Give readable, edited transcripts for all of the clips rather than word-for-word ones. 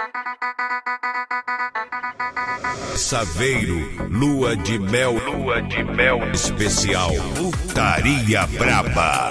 Saveiro, lua de mel especial, putaria braba.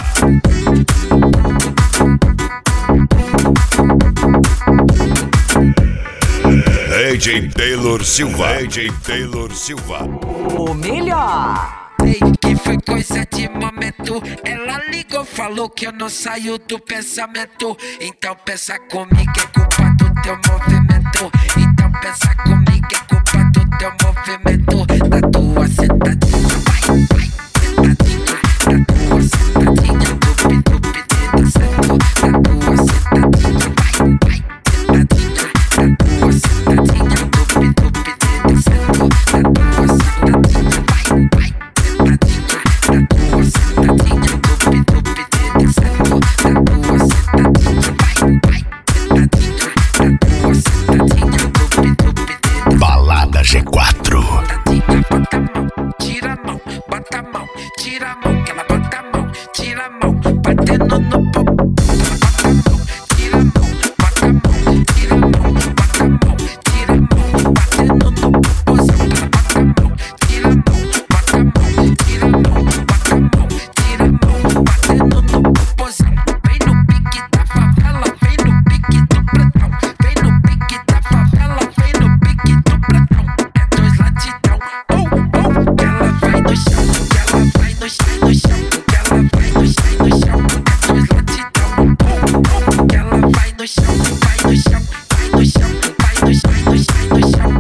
DJ Taylor Silva. O melhor. Ei, que foi coisa de momento. Ela ligou, falou que eu não saio do pensamento. Então pensa comigo, é culpa do teu movimento. Então pensa comigo, é culpa do teu movimento. Da tua sentadinha, vai, sentadinha. Da tua sentadinha, dupi, dedo certo. Da tua sentadinha, vai, sentadinha. Da tua sentadinha, dupi, dedo certo. Da tua sentadinha, vai, sentadinha. Da tua sentadinha, dupi, dedo certo. Da tua sentadinha, vai, sentadinha. Da tua sentadinha, dupi, dedo. Balada G4. Bota a mão, tira a mão, bota a mão, tira a mão, que ela bota a mão, tira a mão, batendo no pau. Bota a mão, tira a mão, bota a mão, tira a mão, bota a mão, tira a mão, batendo no popozão. Ela bota a mão, tira a mão, bota a mão, tira a mão, bota a mão, tira a mão, batendo no popozão. Vem no pique da favela, vem no pique do pretão, vem no pique da favela, vem no pique do pretão. É dois latidão, que ela vai no chão, que ela vai no chão, que ela vai no chão, é dois latidão, que ela vai no chão, vai no chão, vai no chão, vai no chão, é dois latidão,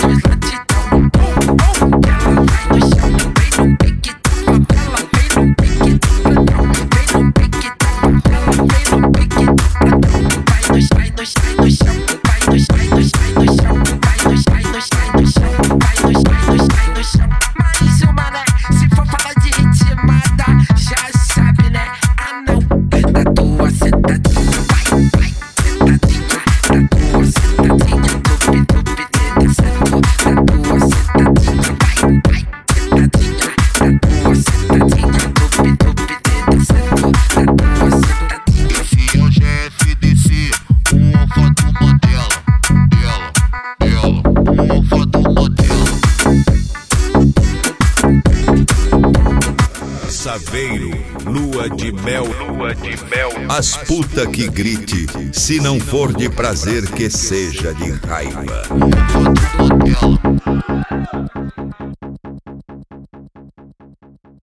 que ela vai no chão, vem no pique da favela, vem no pique do pretão, vem no pique da favela, vem no pique do pretão, vai no chão, vai no chão, vai no chão, vai no chão, vai no chão, vai no chão, vai no chão. Mais uma, né? Se for falar de ritmada, já sabe, né? Ah, não. Da tua sentadinha, vai, sentadinha. Da tua sentadinha, dupi, dedo certo. Da tua sentadinha, vai, sentadinha. Da tua sentadinha, dupi, dedo certo. Da tua sentadinha. Esse é o GFDC, o alfa do modelo. O alfa do modelo. Saveiro, lua de mel, as puta que grite, se não for de prazer que seja de raiva. O alfa do modelo.